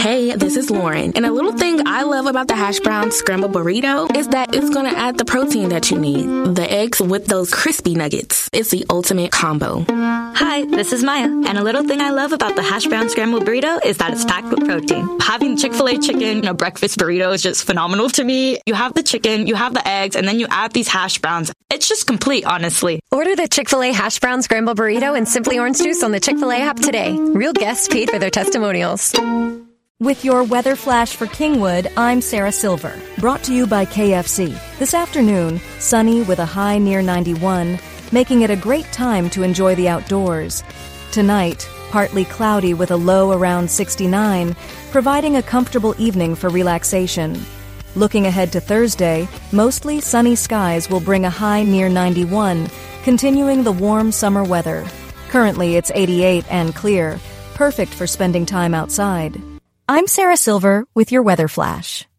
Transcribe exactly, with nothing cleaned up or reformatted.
Hey, this is Lauren. And a little thing I love about the hash brown scrambled burrito is that it's going to add the protein that you need. The eggs with those crispy nuggets. It's the ultimate combo. Hi, this is Maya. And a little thing I love about the hash brown scrambled burrito is that it's packed with protein. Having Chick-fil-A chicken in a breakfast burrito is just phenomenal to me. You have the chicken, you have the eggs, and then you add these hash browns. It's just complete, honestly. Order the Chick-fil-A hash brown scrambled burrito and Simply Orange Juice on the Chick-fil-A app today. Real guests paid for their testimonials. With your weather flash for Kingwood, I'm Sarah Silver. Brought to you by K F C. This afternoon, sunny with a high near ninety-one, making it a great time to enjoy the outdoors. Tonight, partly cloudy with a low around sixty-nine, providing a comfortable evening for relaxation. Looking ahead to Thursday, mostly sunny skies will bring a high near ninety-one, continuing the warm summer weather. Currently, it's eighty-eight and clear, perfect for spending time outside. I'm Sarah Silver with your weather flash.